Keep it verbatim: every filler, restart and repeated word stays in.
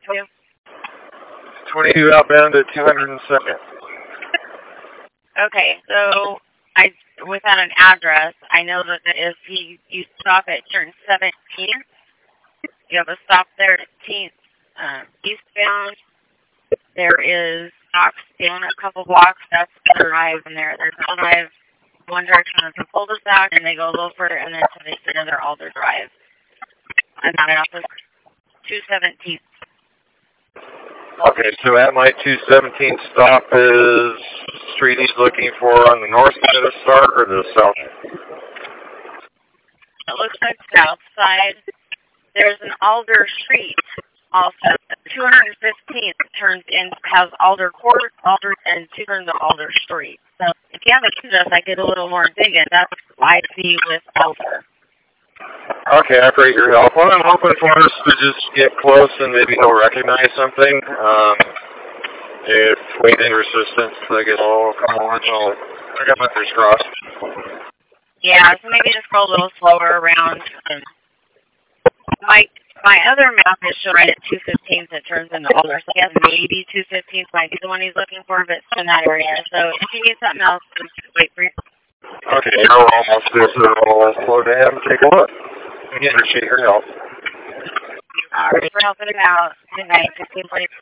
twenty-two. twenty-two outbound at two hundred second. Okay, so I without an address, I know that if you, you stop at turn seventeen, you have a stop there at eighteenth um, eastbound. There is stops down a couple blocks. That's the drive, and there there's a drive one direction on the cul-de-sac, and they go a little further, and then to the end of their Alder Drive. And that off is two seventeen. Okay, so at my two seventeen stop is street he's looking for on the north side of the start or the south? It looks like south side. There's an Alder Street also. two hundred fifteenth turns in, has Alder Court, Alder, and two turns to Alder Street. So if you have a address, I get a little more digging. That's why I see with Alder. Okay, I appreciate your help. Well, I'm hoping for us to just get close and maybe he'll recognize something. Um, if waiting resistance, I guess I'll come on. I'll, I got my fingers crossed. Yeah, so maybe just go a little slower around. Um, my my other map is shown right at two fifteenth. It turns into Alder. So I guess maybe two fifteenth might be the one he's looking for, but it's in that area. So if you need something else, just wait for you. Okay, we're almost there, so I'll slow down and take a look. I appreciate your help. All right, for helping him out. Good night, fifteen forty.